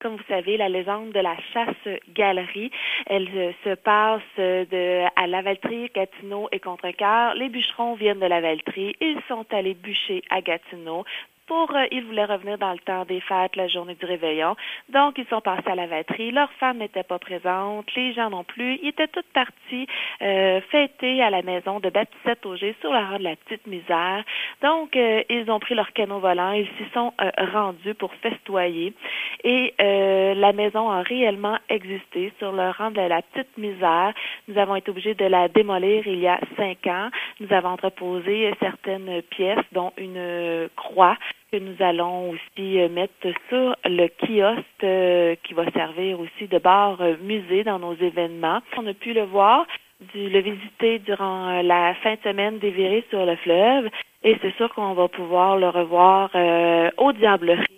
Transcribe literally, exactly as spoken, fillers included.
Comme vous savez, la légende de la chasse-galerie, elle euh, se passe euh, de à Lavaltrie, Gatineau et Contrecoeur. Les bûcherons viennent de Lavaltrie. Ils sont allés bûcher à Gatineau. Pour, euh, ils voulaient revenir dans le temps des fêtes, la journée du réveillon. Donc, ils sont passés à la Lavaltrie. Leurs femmes n'étaient pas présentes, les gens non plus. Ils étaient tous partis euh, fêter à la maison de Baptiste-Auger sur la rue de la Petite Misère. Donc, euh, ils ont pris leur canot volant. Ils s'y sont euh, rendus pour festoyer. Et euh, la maison a réellement existé sur le rang de la Petite Misère. Nous avons été obligés de la démolir il y a cinq ans. Nous avons entreposé certaines pièces, dont une croix, que nous allons aussi mettre sur le kiosque euh, qui va servir aussi de bar euh, musée dans nos événements. On a pu le voir, du, le visiter durant euh, la fin de semaine dévirée sur le fleuve et c'est sûr qu'on va pouvoir le revoir euh, au Diablerie.